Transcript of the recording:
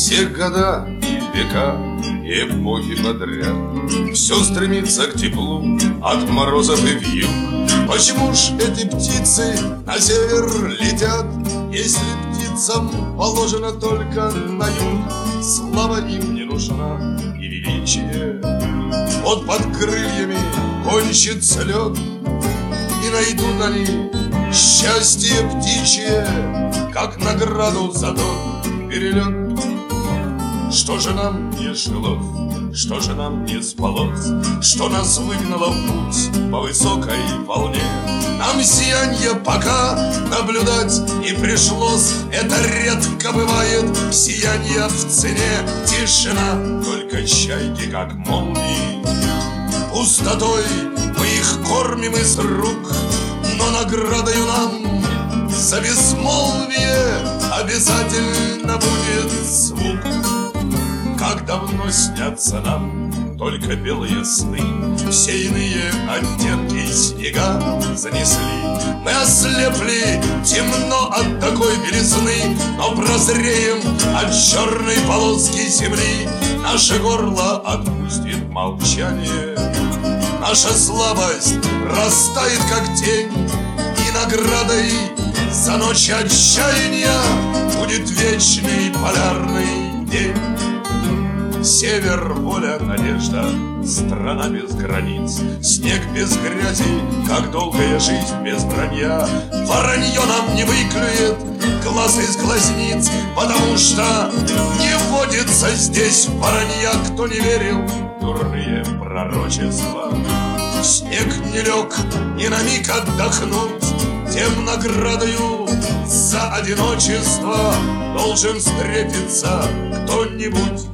Все года и века, и эпохи подряд все стремится к теплу от морозов и вьюг. Почему ж эти птицы на север летят, если птицам положено только на юг? Слава им не нужна и величие, вот под крыльями кончится лед, и найдут они счастье птичье, как награду за тот перелет. Что же нам не жилось, что же нам не спалось, что нас выгнало в путь по высокой волне? Нам сиянье пока наблюдать не пришлось, это редко бывает, сиянье в цене. Тишина, только чайки, как молнии, пустотой мы их кормим из рук, но наградою нам за безмолвие обязательно будет звук. Как давно снятся нам только белые сны, все иные оттенки снега занесли. Мы ослепли, темно от такой белизны, но прозреем от черной полоски земли. Наше горло отпустит молчание, наша слабость растает, как тень, и наградой за ночь отчаяния будет вечный полярный день. Север, воля, надежда, страна без границ, снег без грязи, как долгая жизнь без вранья. Воронье нам не выклюет глаз из глазниц, потому что не водится здесь воронья. Кто не верил в дурные пророчества, снег не лег ни на миг отдохнуть, тем наградою за одиночество должен встретиться кто-нибудь.